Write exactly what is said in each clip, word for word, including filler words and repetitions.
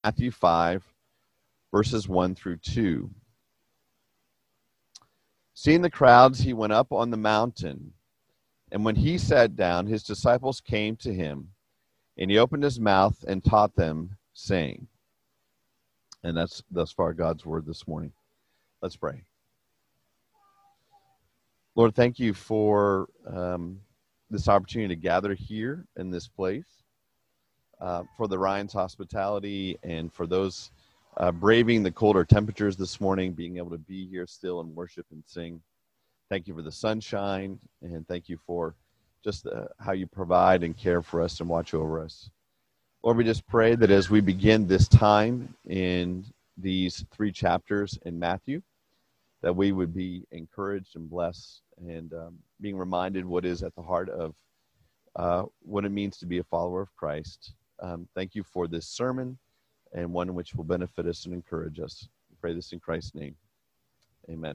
Matthew five, verses one through two. Seeing the crowds, he went up on the mountain, and when he sat down, his disciples came to him, and he opened his mouth and taught them, saying, and that's thus far God's word this morning. Let's pray. Lord, thank you for um, this opportunity to gather here in this place, uh, for the Ryan's hospitality, and for those uh, braving the colder temperatures this morning, being able to be here still and worship and sing. Thank you for the sunshine, and thank you for just uh, how you provide and care for us and watch over us. Lord, we just pray that as we begin this time in these three chapters in Matthew, that we would be encouraged and blessed and um, being reminded what is at the heart of uh, what it means to be a follower of Christ. Um, thank you for this sermon and one which will benefit us and encourage us. We pray this in Christ's name. Amen.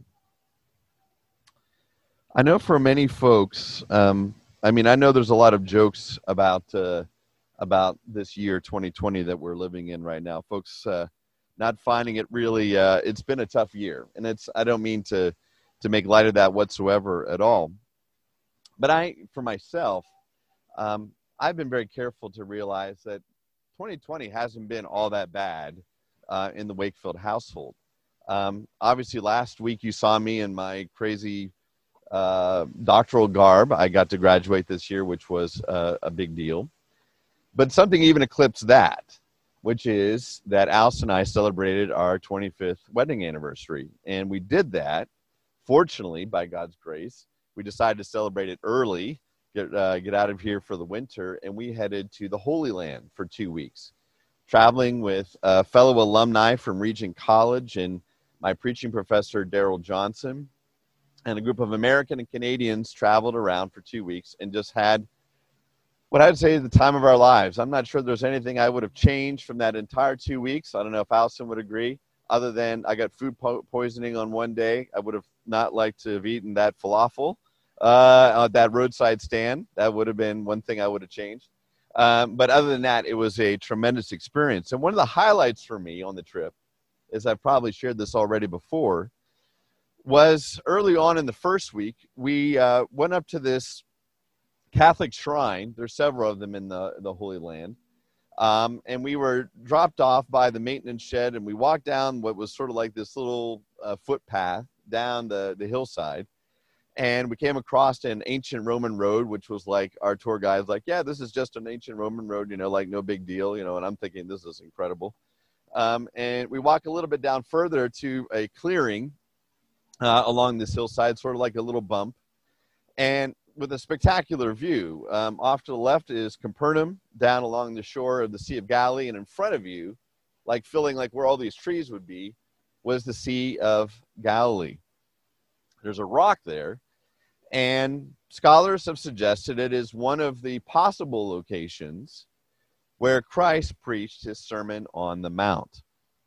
I know for many folks, um, I mean, I know there's a lot of jokes about uh, about this year, twenty twenty, that we're living in right now. Folks uh, not finding it really, uh, it's been a tough year. And it's, I don't mean to, to make light of that whatsoever at all. But I, for myself, um, I've been very careful to realize that twenty twenty hasn't been all that bad uh, in the Wakefield household. Um, obviously, last week you saw me in my crazy uh, doctoral garb. I got to graduate this year, which was uh, a big deal. But something even eclipsed that, which is that Alice and I celebrated our twenty-fifth wedding anniversary. And we did that, fortunately, by God's grace. We decided to celebrate it early, get uh, get out of here for the winter, and we headed to the Holy Land for two weeks, traveling with uh, fellow alumni from Regent College and my preaching professor, Daryl Johnson, and a group of American and Canadians traveled around for two weeks and just had what I'd say is the time of our lives. I'm not sure there's anything I would have changed from that entire two weeks. I don't know if Allison would agree, other than I got food po- poisoning on one day. I would have not liked to have eaten that falafel uh, at that roadside stand. That would have been one thing I would have changed. Um, but other than that, it was a tremendous experience. And one of the highlights for me on the trip, as I've probably shared this already before, was early on in the first week, we uh, went up to this Catholic shrine. There's several of them in the, the Holy Land. Um, and we were dropped off by the maintenance shed, and we walked down what was sort of like this little uh, footpath down the, the hillside. And we came across an ancient Roman road, which was like, our tour guide was like, yeah, this is just an ancient Roman road, you know, like no big deal, you know, and I'm thinking this is incredible. Um, and we walk a little bit down further to a clearing uh, along this hillside, sort of like a little bump. And with a spectacular view. Um, off to the left is Capernaum, down along the shore of the Sea of Galilee, and in front of you, like filling like where all these trees would be, was the Sea of Galilee. There's a rock there, and scholars have suggested it is one of the possible locations where Christ preached his Sermon on the Mount.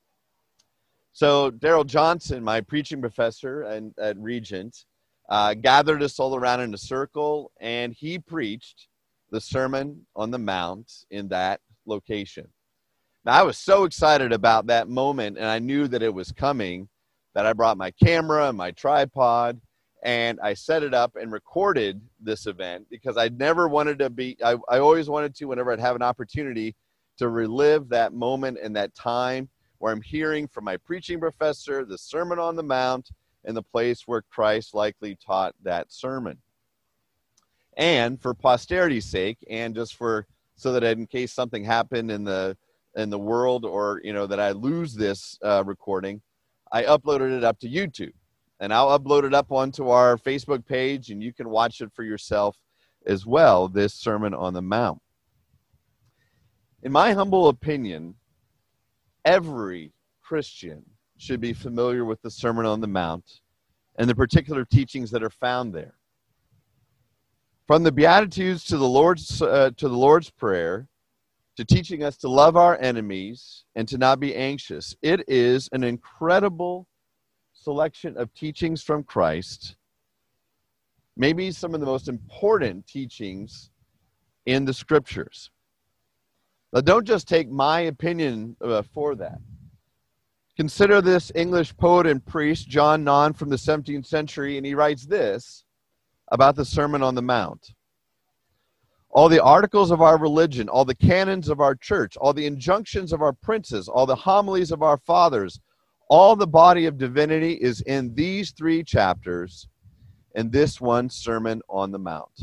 So Daryl Johnson, my preaching professor and, at Regent, Uh, gathered us all around in a circle, and he preached the Sermon on the Mount in that location. Now, I was so excited about that moment, and I knew that it was coming, that I brought my camera and my tripod, and I set it up and recorded this event because I never wanted to be, I, I always wanted to, whenever I'd have an opportunity, to relive that moment and that time where I'm hearing from my preaching professor the Sermon on the Mount, in the place where Christ likely taught that sermon. And for posterity's sake, and just for, so that in case something happened in the in the world, or, you know, that I lose this uh, recording, I uploaded it up to YouTube. And I'll upload it up onto our Facebook page, and you can watch it for yourself as well, this Sermon on the Mount. In my humble opinion, every Christian should be familiar with the Sermon on the Mount and the particular teachings that are found there. From the Beatitudes to the Lord's uh, to the Lord's Prayer, to teaching us to love our enemies and to not be anxious, it is an incredible selection of teachings from Christ, maybe some of the most important teachings in the Scriptures. Now, don't just take my opinion uh, for that. Consider this English poet and priest, John Nunn, from the seventeenth century, and he writes this about the Sermon on the Mount. All the articles of our religion, all the canons of our church, all the injunctions of our princes, all the homilies of our fathers, all the body of divinity is in these three chapters and this one Sermon on the Mount.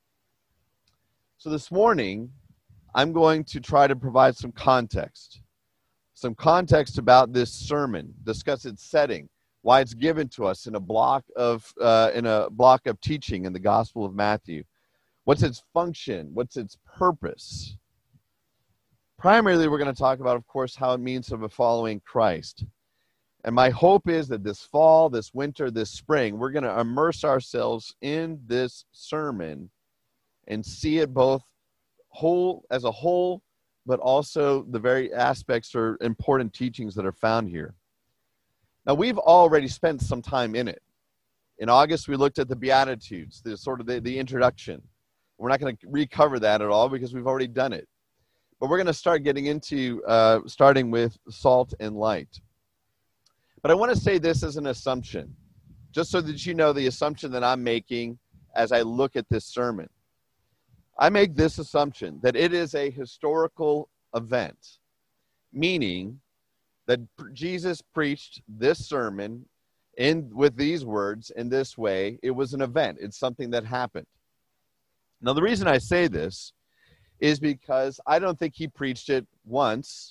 So this morning, I'm going to try to provide some context. Some context about this sermon, discuss its setting, why it's given to us in a block of uh, in a block of teaching in the Gospel of Matthew. What's its function? What's its purpose? Primarily, we're going to talk about, of course, how it means of a following Christ. And my hope is that this fall, this winter, this spring, we're going to immerse ourselves in this sermon and see it both whole as a whole, but also the very aspects or important teachings that are found here. Now, we've already spent some time in it. In August, we looked at the Beatitudes, the sort of the, the introduction. We're not going to recover that at all because we've already done it. But we're going to start getting into, uh, starting with salt and light. But I want to say this as an assumption, just so that you know the assumption that I'm making as I look at this sermon. I make this assumption that it is a historical event, meaning that Jesus preached this sermon in with these words in this way. It was an event. It's something that happened. Now, the reason I say this is because I don't think he preached it once.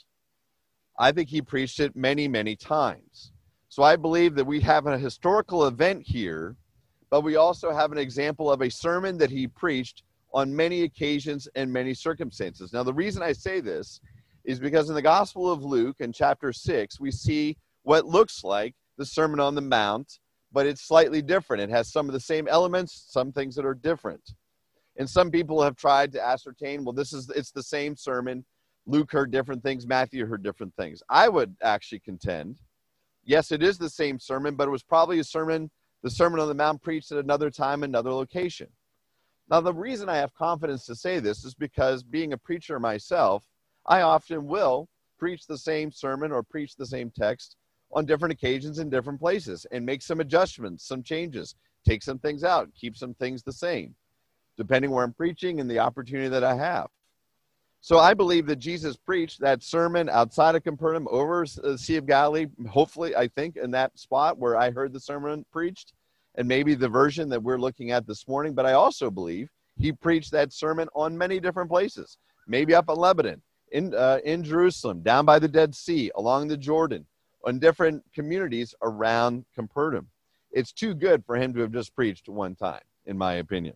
I think he preached it many, many times. So I believe that we have a historical event here, but we also have an example of a sermon that he preached on many occasions and many circumstances. Now, the reason I say this is because in the Gospel of Luke, in chapter six, we see what looks like the Sermon on the Mount, but it's slightly different. It has some of the same elements, some things that are different. And some people have tried to ascertain, well, this is it's the same sermon. Luke heard different things. Matthew heard different things. I would actually contend, yes, it is the same sermon, but it was probably a sermon, the Sermon on the Mount preached at another time, another location. Now, the reason I have confidence to say this is because being a preacher myself, I often will preach the same sermon or preach the same text on different occasions in different places and make some adjustments, some changes, take some things out, keep some things the same, depending where I'm preaching and the opportunity that I have. So I believe that Jesus preached that sermon outside of Capernaum over the Sea of Galilee, hopefully, I think, in that spot where I heard the sermon preached, and maybe the version that we're looking at this morning. But I also believe he preached that sermon on many different places, maybe up in Lebanon, in uh, in Jerusalem, down by the Dead Sea, along the Jordan, on different communities around Capernaum. It's too good for him to have just preached one time, in my opinion.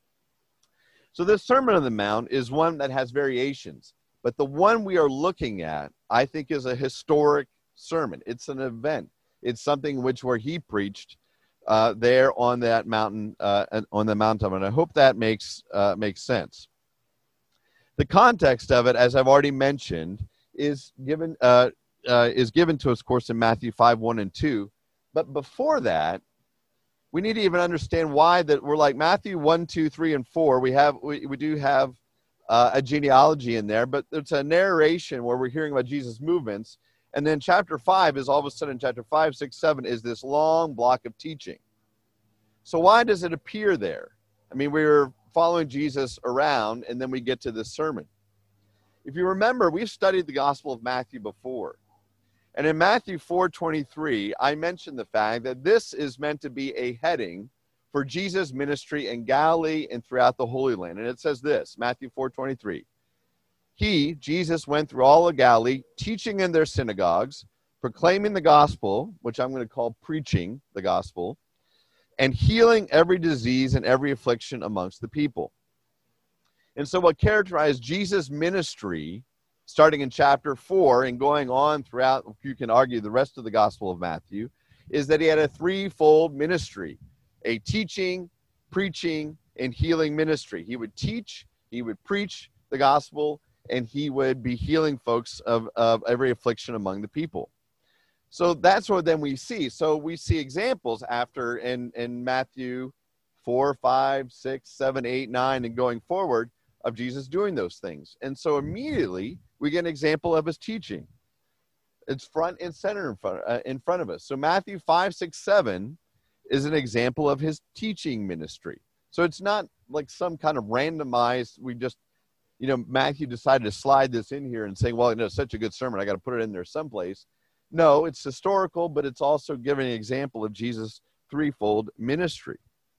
So this Sermon on the Mount is one that has variations, but the one we are looking at, I think, is a historic sermon. It's an event. It's something which where he preached uh, there on that mountain, uh, on the mountain. And I hope that makes uh, makes sense. The context of it, as I've already mentioned, is given uh, uh, is given to us, of course, in Matthew five, one and two. But before that, we need to even understand why that we're like Matthew one, two, three, and four. We have we, we do have uh, a genealogy in there, but it's a narration where we're hearing about Jesus' movements. And then chapter five is all of a sudden, chapter five, six, seven is this long block of teaching. So why does it appear there? I mean, we're following Jesus around, and then we get to this sermon. If you remember, we've studied the Gospel of Matthew before. And in Matthew four twenty-three, I mentioned the fact that this is meant to be a heading for Jesus' ministry in Galilee and throughout the Holy Land. And it says this, Matthew four twenty-three. He, Jesus, went through all of Galilee, teaching in their synagogues, proclaiming the gospel, which I'm going to call preaching the gospel, and healing every disease and every affliction amongst the people. And so what characterized Jesus' ministry, starting in chapter four and going on throughout, you can argue, the rest of the Gospel of Matthew, is that he had a threefold ministry, a teaching, preaching, and healing ministry. He would teach, he would preach the gospel, and he would be healing folks of, of every affliction among the people. So that's what then we see. So we see examples after in, in Matthew four, five, six, seven, eight, nine, and going forward, of Jesus doing those things. And so immediately we get an example of his teaching. It's front and center in front, uh, in front of us. So Matthew five, six, seven is an example of his teaching ministry. So it's not like some kind of randomized, we just, you know, Matthew decided to slide this in here and saying, well, you know, it's such a good sermon, I got to put it in there someplace. No, it's historical, but it's also giving an example of Jesus' threefold ministry.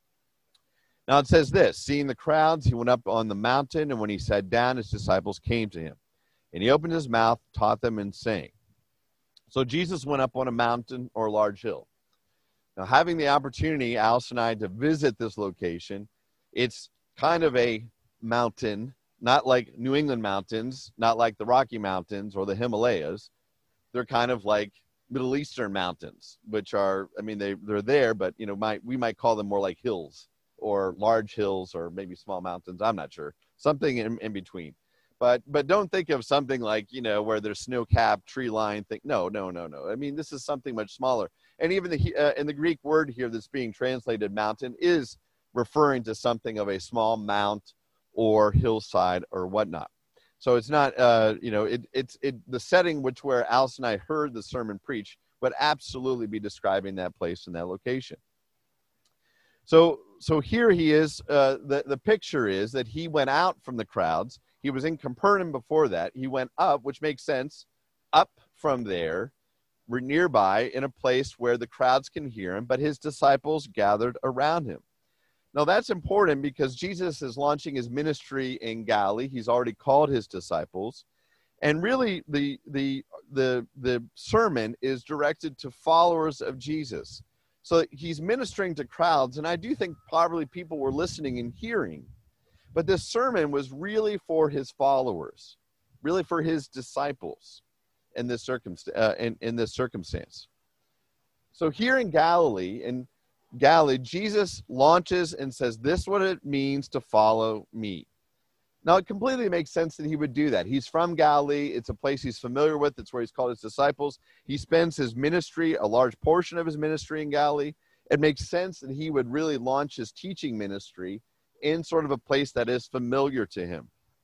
Now it says this, seeing the crowds, he went up on the mountain, and when he sat down, his disciples came to him. And he opened his mouth, taught them, and saying. So Jesus went up on a mountain or a large hill. Now, having the opportunity, Alice and I, to visit this location, it's kind of a mountain, not like New England mountains, not like the Rocky Mountains or the Himalayas. They're kind of like Middle Eastern mountains, which are, I mean, they, they're there, but, you know, might, we might call them more like hills or large hills or maybe small mountains. I'm not sure. Something in, in between. But but don't think of something like, you know, where there's snow-capped, tree-lined thing. No, no, no, no. I mean, this is something much smaller. And even the uh, in the Greek word here that's being translated mountain is referring to something of a small mount or hillside or whatnot. So it's not, uh, you know, it, it's it the setting which where Alice and I heard the sermon preached would absolutely be describing that place and that location. So so here he is. Uh, the, the picture is that he went out from the crowds. He was in Capernaum before that. He went up, which makes sense, up from there, we're nearby in a place where the crowds can hear him, but his disciples gathered around him. Now that's important because Jesus is launching his ministry in Galilee. He's already called his disciples. And really the, the, the, the sermon is directed to followers of Jesus. So he's ministering to crowds, and I do think probably people were listening and hearing. But this sermon was really for his followers, really for his disciples in this, circumst- uh, in, in this circumstance. So here in Galilee, in Galilee, Jesus launches and says, this is what it means to follow me. Now, it completely makes sense that he would do that. He's from Galilee. It's a place he's familiar with. It's where he's called his disciples. He spends his ministry, a large portion of his ministry in Galilee. It makes sense that he would really launch his teaching ministry in sort of a place that is familiar to him.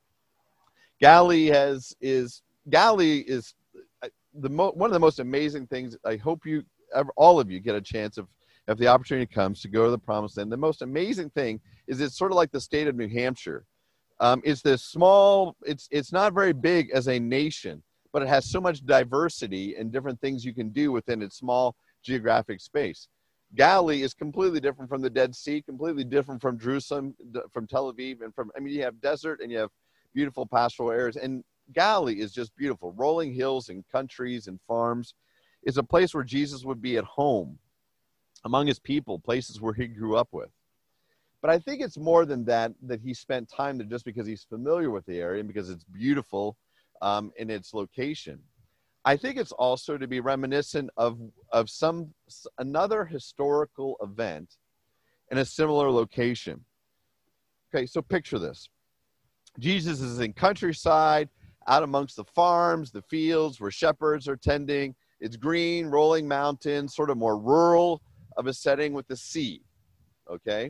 Galilee has is Galilee is the mo- one of the most amazing things. I hope you, all of you, get a chance of, if the opportunity comes to go to the Promised Land. The most amazing thing is it's sort of like the state of New Hampshire. Um, it's this small. It's it's not very big as a nation, but it has so much diversity and different things you can do within its small geographic space. Galilee is completely different from the Dead Sea, completely different from Jerusalem, from Tel Aviv, and from, I mean, you have desert and you have beautiful pastoral areas, and Galilee is just beautiful. Rolling hills and countries and farms. It's a place where Jesus would be at home among his people, places where he grew up with. But I think it's more than that, that he spent time there just because he's familiar with the area and because it's beautiful um, in its location. I think it's also to be reminiscent of, of some another historical event in a similar location. Okay, so picture this. Jesus is in countryside, out amongst the farms, the fields where shepherds are tending. It's green, rolling mountains, sort of more rural of a setting with the sea. Okay?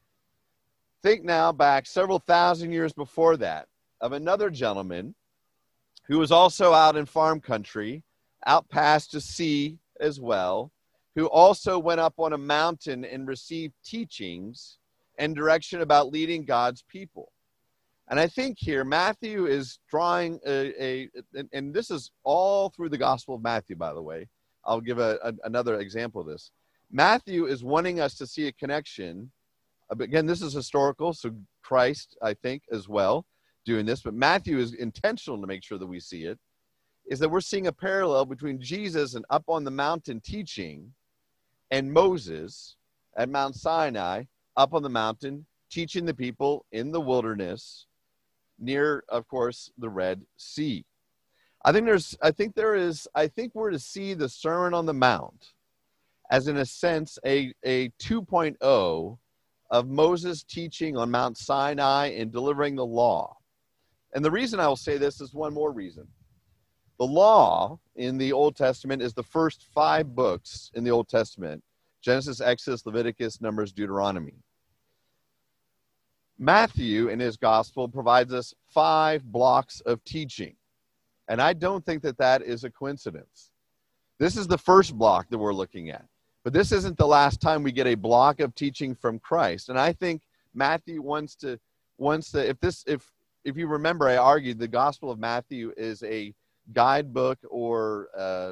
Think now back several thousand years before that of another gentleman who was also out in farm country, out past the sea as well, who also went up on a mountain and received teachings and direction about leading God's people. And I think here Matthew is drawing a, a and, and this is all through the Gospel of Matthew, by the way. I'll give a, a, another example of this. Matthew is wanting us to see a connection. Again, this is historical, so Christ, I think, as well, doing this, but Matthew is intentional to make sure that we see it, is that we're seeing a parallel between Jesus and up on the mountain teaching and Moses at Mount Sinai, up on the mountain, teaching the people in the wilderness near, of course, the Red Sea. I think there's, I think there is, I think we're to see the Sermon on the Mount as, in a sense, a, a two point oh of Moses teaching on Mount Sinai and delivering the law. And the reason I will say this is one more reason. The law in the Old Testament is the first five books in the Old Testament: Genesis, Exodus, Leviticus, Numbers, Deuteronomy. Matthew, in his gospel, provides us five blocks of teaching. And I don't think that that is a coincidence. This is the first block that we're looking at. But this isn't the last time we get a block of teaching from Christ. And I think Matthew wants to, wants to, if this, if, if you remember, I argued the Gospel of Matthew is a guidebook or uh,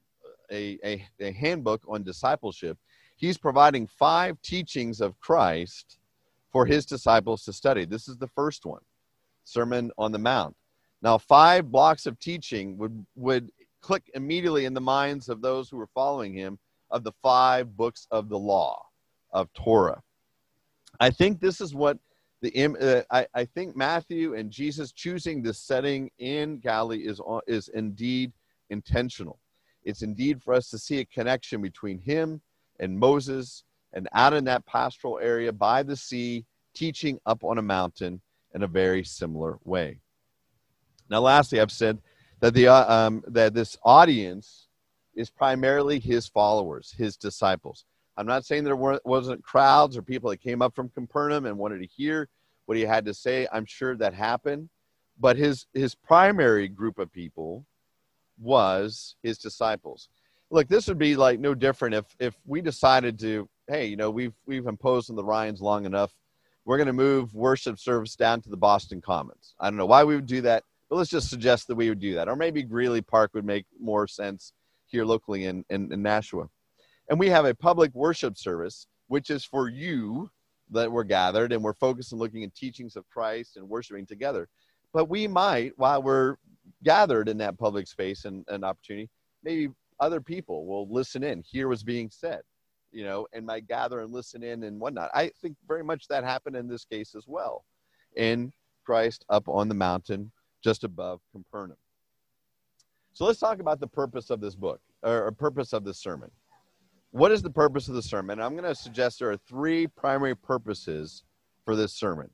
a, a, a handbook on discipleship. He's providing five teachings of Christ for his disciples to study. This is the first one, Sermon on the Mount. Now, five blocks of teaching would, would click immediately in the minds of those who were following him of the five books of the law of Torah. I think this is what the uh, I, I think Matthew and Jesus choosing this setting in Galilee is is indeed intentional. It's indeed for us to see a connection between him and Moses and out in that pastoral area by the sea, teaching up on a mountain in a very similar way. Now, lastly, I've said that the uh, um, that this audience is primarily his followers, his disciples. I'm not saying there weren't, wasn't crowds or people that came up from Capernaum and wanted to hear what he had to say. I'm sure that happened. But his, his primary group of people was his disciples. Look, this would be like no different if, if we decided to, hey, you know, we've, we've imposed on the Ryans long enough. We're going to move worship service down to the Boston Commons. I don't know why we would do that, but let's just suggest that we would do that. Or maybe Greeley Park would make more sense here locally in, in, in Nashua. And we have a public worship service, which is for you that we're gathered, and we're focused on looking at teachings of Christ and worshiping together. But we might, while we're gathered in that public space and an opportunity, maybe other people will listen in, hear what's being said, you know, and might gather and listen in and whatnot. I think very much that happened in this case as well, in Christ up on the mountain just above Capernaum. So let's talk about the purpose of this book, or, or purpose of this sermon. What is the purpose of the sermon? I'm going to suggest there are three primary purposes for this sermon.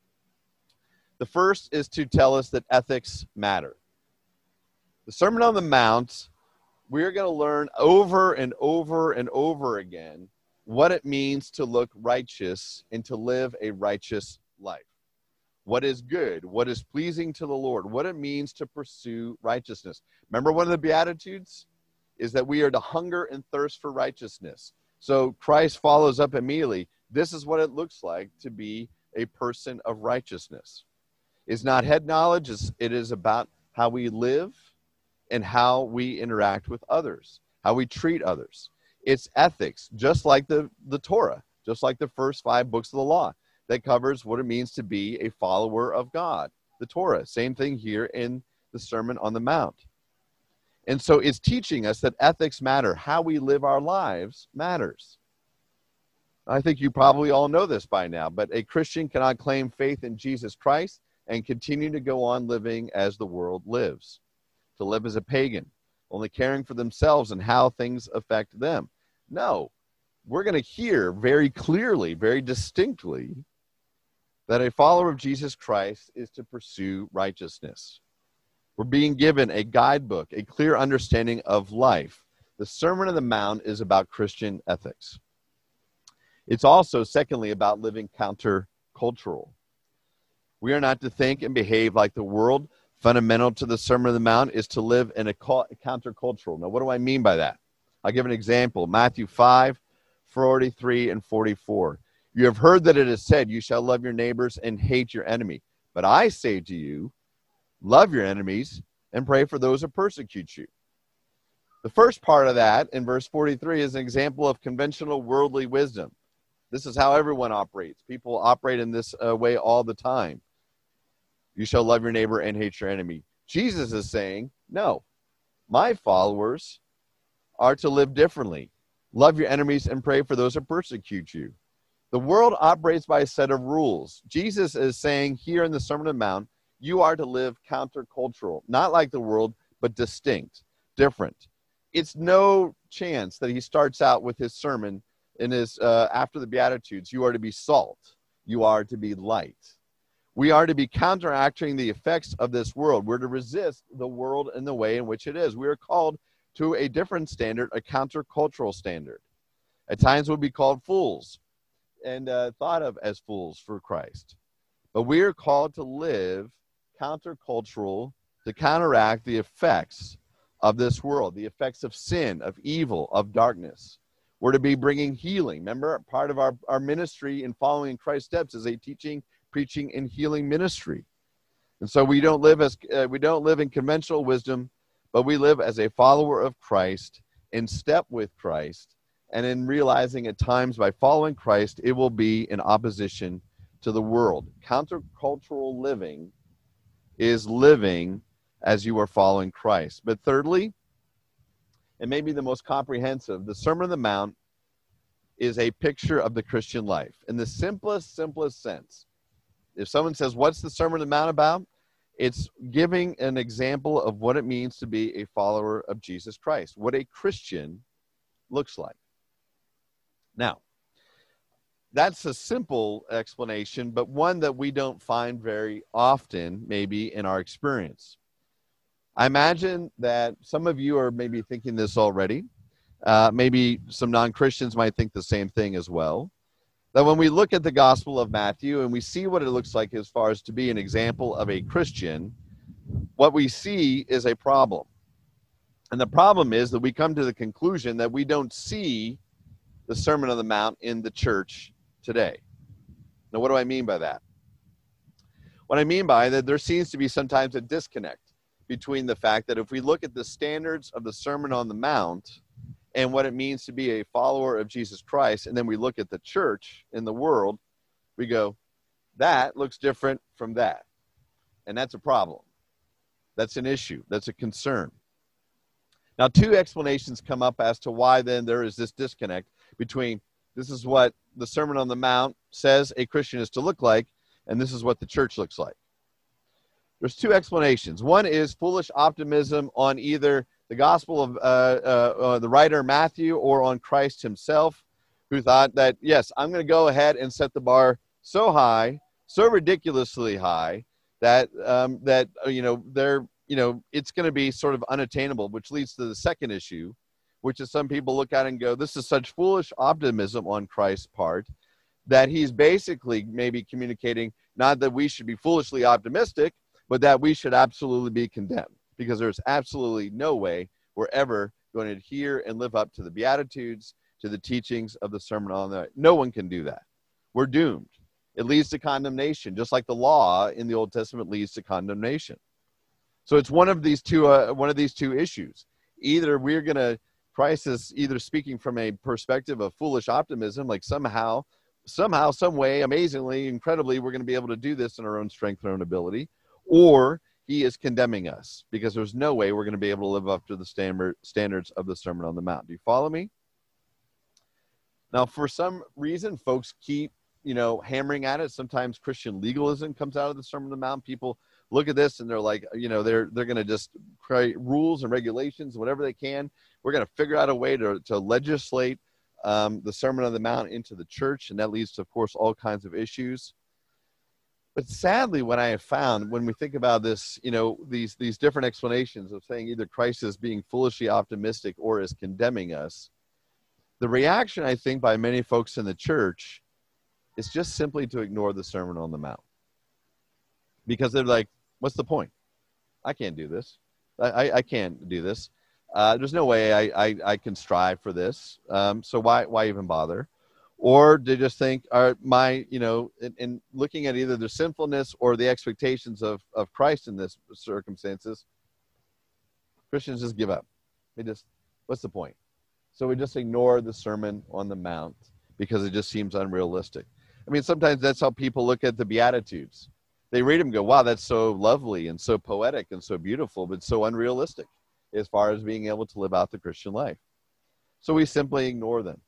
The first is to tell us that ethics matter. The Sermon on the Mount, we're going to learn over and over and over again what it means to look righteous and to live a righteous life. What is good, what is pleasing to the Lord, what it means to pursue righteousness. Remember, one of the Beatitudes is that we are to hunger and thirst for righteousness. So Christ follows up immediately. This is what it looks like to be a person of righteousness. It's not head knowledge. It is about how we live and how we interact with others, how we treat others. It's ethics, just like the, the Torah, just like the first five books of the law. That covers what it means to be a follower of God, the Torah. Same thing here in the Sermon on the Mount. And so it's teaching us that ethics matter. How we live our lives matters. I think you probably all know this by now, but a Christian cannot claim faith in Jesus Christ and continue to go on living as the world lives. To live as a pagan, only caring for themselves and how things affect them. No, we're going to hear very clearly, very distinctly, that a follower of Jesus Christ is to pursue righteousness. We're being given a guidebook, a clear understanding of life. The Sermon on the Mount is about Christian ethics. It's also, secondly, about living countercultural. We are not to think and behave like the world. Fundamental to the Sermon on the Mount is to live in a countercultural. Now, what do I mean by that? I'll give an example. Matthew five, forty-three and forty-four. You have heard that it is said, you shall love your neighbors and hate your enemy. But I say to you, love your enemies and pray for those who persecute you. The first part of that in verse forty-three is an example of conventional worldly wisdom. This is how everyone operates. People operate in this uh, way all the time. You shall love your neighbor and hate your enemy. Jesus is saying, no, my followers are to live differently. Love your enemies and pray for those who persecute you. The world operates by a set of rules. Jesus is saying here in the Sermon on the Mount, you are to live countercultural, not like the world, but distinct, different. It's no chance that he starts out with his sermon in his uh, after the Beatitudes, you are to be salt, you are to be light. We are to be counteracting the effects of this world. We're to resist the world in the way in which it is. We are called to a different standard, a countercultural standard. At times we'll be called fools and uh, thought of as fools for Christ. But we are called to live countercultural, to counteract the effects of this world, the effects of sin, of evil, of darkness. We're to be bringing healing. Remember, part of our, our ministry in following Christ's steps is a teaching, preaching, and healing ministry. And so we don't live as uh, we don't live in conventional wisdom, but we live as a follower of Christ, in step with Christ, and in realizing at times by following Christ, it will be in opposition to the world. Countercultural living is living as you are following Christ. But thirdly, and maybe the most comprehensive, the Sermon on the Mount is a picture of the Christian life in the simplest, simplest sense. If someone says, what's the Sermon on the Mount about? It's giving an example of what it means to be a follower of Jesus Christ, what a Christian looks like. Now, that's a simple explanation, but one that we don't find very often, maybe, in our experience. I imagine that some of you are maybe thinking this already. Uh, maybe some non-Christians might think the same thing as well. That when we look at the Gospel of Matthew and we see what it looks like as far as to be an example of a Christian, what we see is a problem. And the problem is that we come to the conclusion that we don't see the Sermon on the Mount in the church today. Now, what do I mean by that? What I mean by that, there seems to be sometimes a disconnect between the fact that if we look at the standards of the Sermon on the Mount and what it means to be a follower of Jesus Christ, and then we look at the church in the world, we go, that looks different from that. And that's a problem. That's an issue. That's a concern. Now, two explanations come up as to why then there is this disconnect between this is what the Sermon on the Mount says a Christian is to look like, and this is what the church looks like. There's two explanations. One is foolish optimism on either the gospel of uh, uh, uh, the writer Matthew or on Christ himself, who thought that, yes, I'm going to go ahead and set the bar so high, so ridiculously high, that, um, that uh, you know, they're, you know, it's going to be sort of unattainable, which leads to the second issue, which is some people look at it and go, this is such foolish optimism on Christ's part that he's basically maybe communicating not that we should be foolishly optimistic, but that we should absolutely be condemned, because there's absolutely no way we're ever going to adhere and live up to the Beatitudes, to the teachings of the Sermon on the Mount. No one can do that. We're doomed. It leads to condemnation, just like the law in the Old Testament leads to condemnation. So it's one of these two, uh, one of these two issues. Either we're going to, Christ is either speaking from a perspective of foolish optimism, like somehow, somehow, some way, amazingly, incredibly, we're going to be able to do this in our own strength and our own ability, or he is condemning us because there's no way we're going to be able to live up to the standard standards of the Sermon on the Mount. Do you follow me? Now, for some reason, folks keep, you know, hammering at it. Sometimes Christian legalism comes out of the Sermon on the Mount. People look at this and they're like, you know, they're they're going to just create rules and regulations, whatever they can. We're going to figure out a way to, to legislate um, the Sermon on the Mount into the church, and that leads to, of course, all kinds of issues. But sadly, what I have found when we think about this, you know, these these different explanations of saying either Christ is being foolishly optimistic or is condemning us, the reaction, I think, by many folks in the church is just simply to ignore the Sermon on the Mount. Because they're like, what's the point? I can't do this. I, I, I can't do this. Uh, there's no way I, I, I can strive for this. Um, so why why even bother? Or they just think, are my, you know, in, in looking at either the sinfulness or the expectations of, of Christ in this circumstances, Christians just give up. They just, what's the point? So we just ignore the Sermon on the Mount because it just seems unrealistic. I mean, sometimes that's how people look at the Beatitudes. They read them and go, wow, that's so lovely and so poetic and so beautiful, but so unrealistic as far as being able to live out the Christian life. So we simply ignore them.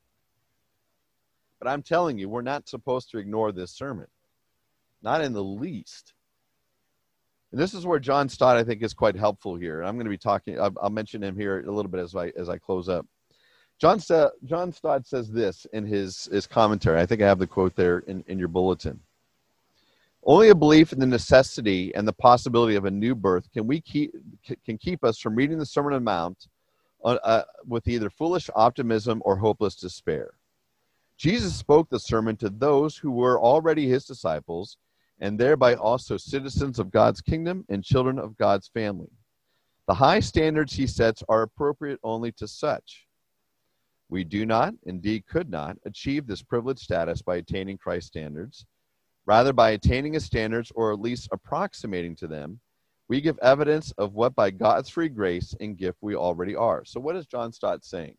But I'm telling you, we're not supposed to ignore this sermon. Not in the least. And this is where John Stott, I think, is quite helpful here. I'm going to be talking, I'll, I'll mention him here a little bit as I as I close up. John, St- John Stott says this in his, his commentary. I think I have the quote there in, in your bulletin. Only a belief in the necessity and the possibility of a new birth can we keep can keep us from reading the Sermon on the Mount uh, uh, with either foolish optimism or hopeless despair. Jesus spoke the sermon to those who were already his disciples, and thereby also citizens of God's kingdom and children of God's family. The high standards he sets are appropriate only to such. We do not, indeed could not, achieve this privileged status by attaining Christ's standards. Rather, by attaining his standards, or at least approximating to them, we give evidence of what by God's free grace and gift we already are. So what is John Stott saying?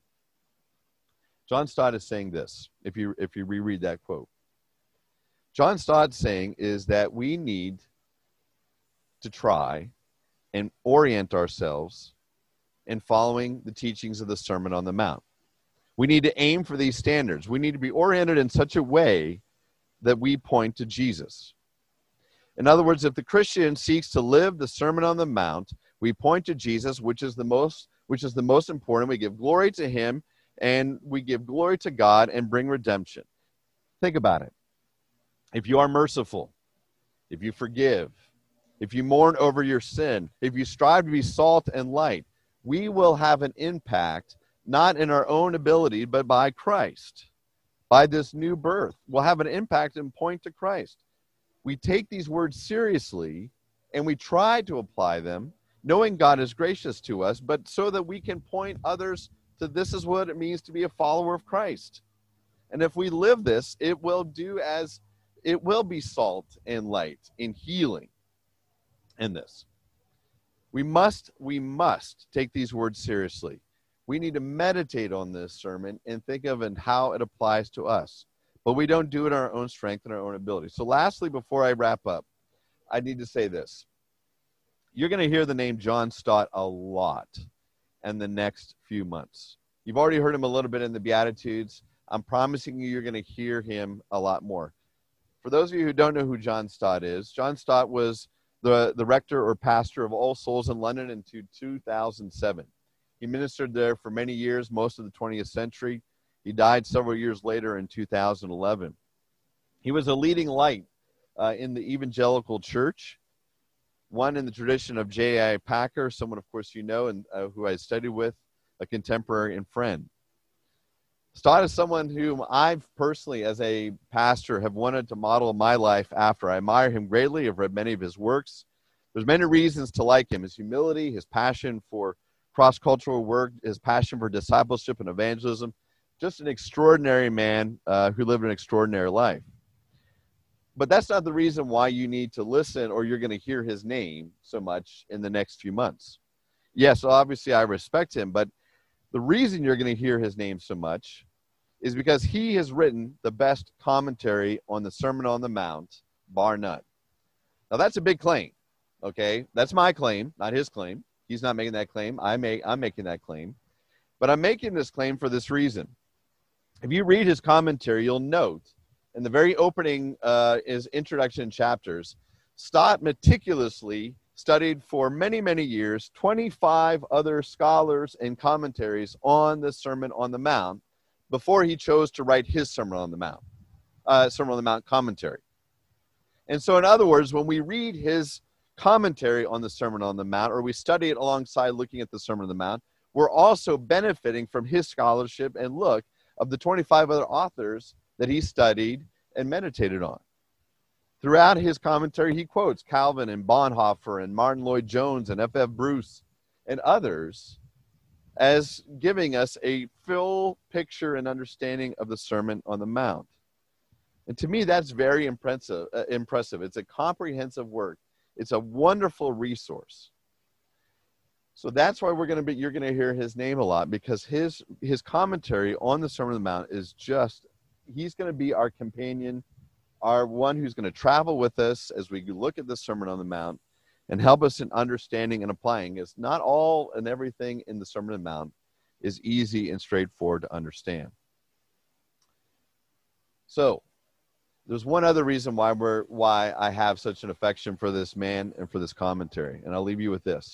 John Stott is saying this, if you, if you reread that quote. John Stott's saying is that we need to try and orient ourselves in following the teachings of the Sermon on the Mount. We need to aim for these standards. We need to be oriented in such a way that we point to Jesus. In other words, if the Christian seeks to live the Sermon on the Mount, we point to Jesus, which is the most, which is the most important. We give glory to him, and we give glory to God and bring redemption. Think about it. If you are merciful, if you forgive, if you mourn over your sin, if you strive to be salt and light, we will have an impact, not in our own ability, but by Christ. By this new birth, we'll have an impact and point to Christ. We take these words seriously, and we try to apply them, knowing God is gracious to us, but so that we can point others to this is what it means to be a follower of Christ. And if we live this, it will do as it will be salt and light in healing in this. We must, we must take these words seriously. We need to meditate on this sermon and think of it how it applies to us. But we don't do it in our own strength and our own ability. So lastly, before I wrap up, I need to say this. You're going to hear the name John Stott a lot in the next few months. You've already heard him a little bit in the Beatitudes. I'm promising you you're going to hear him a lot more. For those of you who don't know who John Stott is, John Stott was the, the rector or pastor of All Souls in London until two thousand seven. He ministered there for many years, most of the twentieth century. He died several years later in two thousand eleven. He was a leading light uh, in the evangelical church, one in the tradition of J I Packer, someone, of course, you know, and uh, who I studied with, a contemporary and friend. Stott is someone whom I've personally, as a pastor, have wanted to model my life after. I admire him greatly. I've read many of his works. There's many reasons to like him. His humility, his passion for cross-cultural work, his passion for discipleship and evangelism. Just an extraordinary man uh, who lived an extraordinary life. But that's not the reason why you need to listen or you're going to hear his name so much in the next few months. Yes, obviously I respect him, but the reason you're going to hear his name so much is because he has written the best commentary on the Sermon on the Mount, bar none. Now, that's a big claim, okay? That's my claim, not his claim. He's not making that claim. I make, I'm making that claim. But I'm making this claim for this reason. If you read his commentary, you'll note in the very opening uh, is introduction chapters, Stott meticulously studied for many, many years, twenty-five other scholars and commentaries on the Sermon on the Mount before he chose to write his Sermon on the Mount, uh, Sermon on the Mount commentary. And so, in other words, when we read his commentary on the Sermon on the Mount, or we study it alongside looking at the Sermon on the Mount, we're also benefiting from his scholarship and look of the twenty-five other authors that he studied and meditated on. Throughout his commentary, he quotes Calvin and Bonhoeffer and Martin Lloyd-Jones and F F Bruce and others as giving us a full picture and understanding of the Sermon on the Mount. And to me, that's very impressive. Uh, impressive. It's a comprehensive work. It's a wonderful resource. So that's why we're going to be, you're going to hear his name a lot, because his, his commentary on the Sermon on the Mount is just, he's going to be our companion, our one who's going to travel with us as we look at the Sermon on the Mount and help us in understanding and applying. It's not all and everything in the Sermon on the Mount is easy and straightforward to understand. So there's one other reason why we're, why I have such an affection for this man and for this commentary. And I'll leave you with this.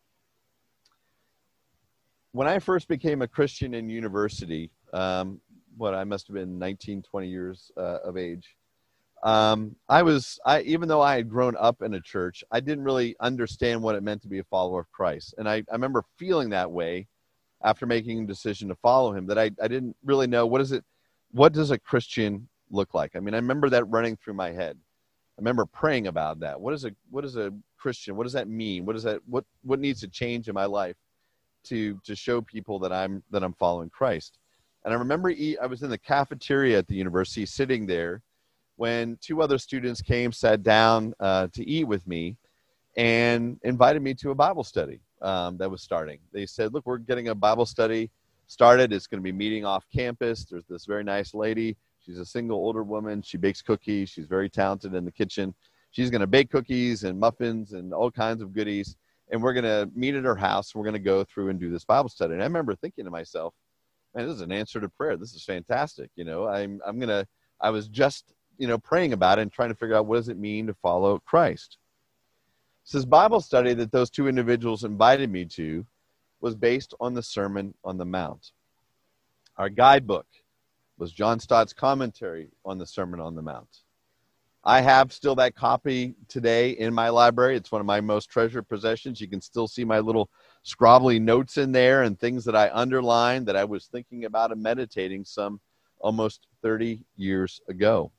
When I first became a Christian in university, um, what I must have been nineteen, twenty years uh, of age, um, I was, I, even though I had grown up in a church, I didn't really understand what it meant to be a follower of Christ. And I, I remember feeling that way after making a decision to follow him, that I, I didn't really know, what is it, what does a Christian look like? I mean, I remember that running through my head. I remember praying about that. What is a what is a Christian? What does that mean? What does that what what needs to change in my life to to show people that I'm that I'm following Christ? And I remember eat, I was in the cafeteria at the university, sitting there, when two other students came, sat down uh, to eat with me, and invited me to a Bible study um, that was starting. They said, "Look, we're getting a Bible study started. It's going to be meeting off campus. There's this very nice lady. She's a single older woman. She bakes cookies. She's very talented in the kitchen. She's going to bake cookies and muffins and all kinds of goodies. And we're going to meet at her house. We're going to go through and do this Bible study." And I remember thinking to myself, man, this is an answer to prayer. This is fantastic. You know, I'm, I'm going to, I was just, you know, praying about it and trying to figure out, what does it mean to follow Christ? So this Bible study that those two individuals invited me to was based on the Sermon on the Mount. Our guidebook was John Stott's commentary on the Sermon on the Mount. I have still that copy today in my library. It's one of my most treasured possessions. You can still see my little scrabbly notes in there and things that I underlined that I was thinking about and meditating some almost thirty years ago.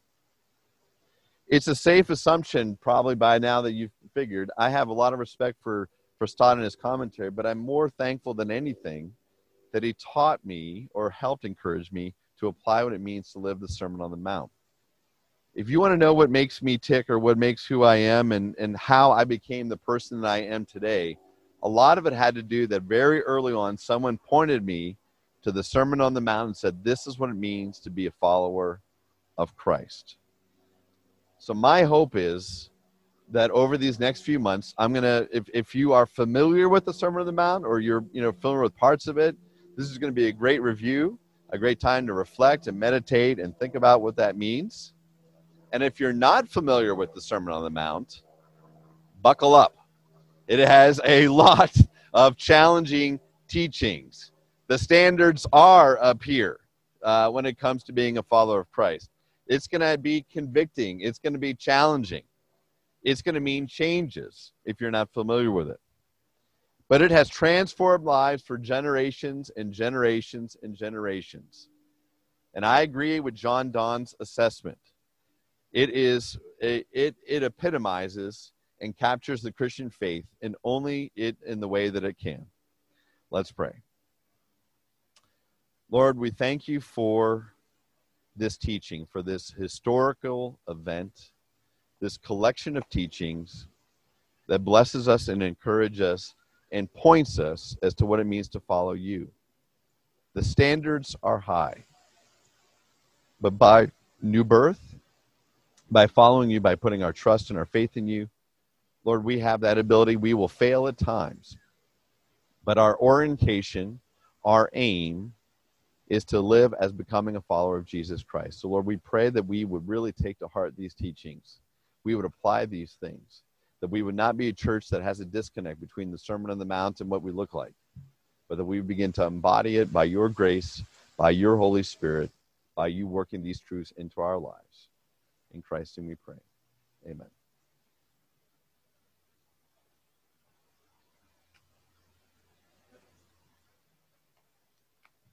It's a safe assumption, probably by now, that you've figured, I have a lot of respect for, for Stott and his commentary, but I'm more thankful than anything that he taught me or helped encourage me to apply what it means to live the Sermon on the Mount. If you want to know what makes me tick, or what makes who I am, and, and how I became the person that I am today, a lot of it had to do that very early on, someone pointed me to the Sermon on the Mount and said, this is what it means to be a follower of Christ. So my hope is that over these next few months, I'm going to, if, if you are familiar with the Sermon on the Mount, or you're, you know, familiar with parts of it, this is going to be a great review, a great time to reflect and meditate and think about what that means. And if you're not familiar with the Sermon on the Mount, buckle up. It has a lot of challenging teachings. The standards are up here uh, when it comes to being a follower of Christ. It's going to be convicting. It's going to be challenging. It's going to mean changes if you're not familiar with it. But it has transformed lives for generations and generations and generations. And I agree with John Donne's assessment. It is it it, it epitomizes and captures the Christian faith, and only it in the way that it can. Let's pray. Lord, we thank you for this teaching, for this historical event, this collection of teachings that blesses us and encourages us and points us as to what it means to follow you. The standards are high, but by new birth, by following you, by putting our trust and our faith in you, Lord, we have that ability. We will fail at times, but our orientation, our aim, is to live as becoming a follower of Jesus Christ. So, Lord, we pray that we would really take to heart these teachings. We would apply these things, that we would not be a church that has a disconnect between the Sermon on the Mount and what we look like, but that we begin to embody it by your grace, by your Holy Spirit, by you working these truths into our lives. In Christ's name we pray. Amen.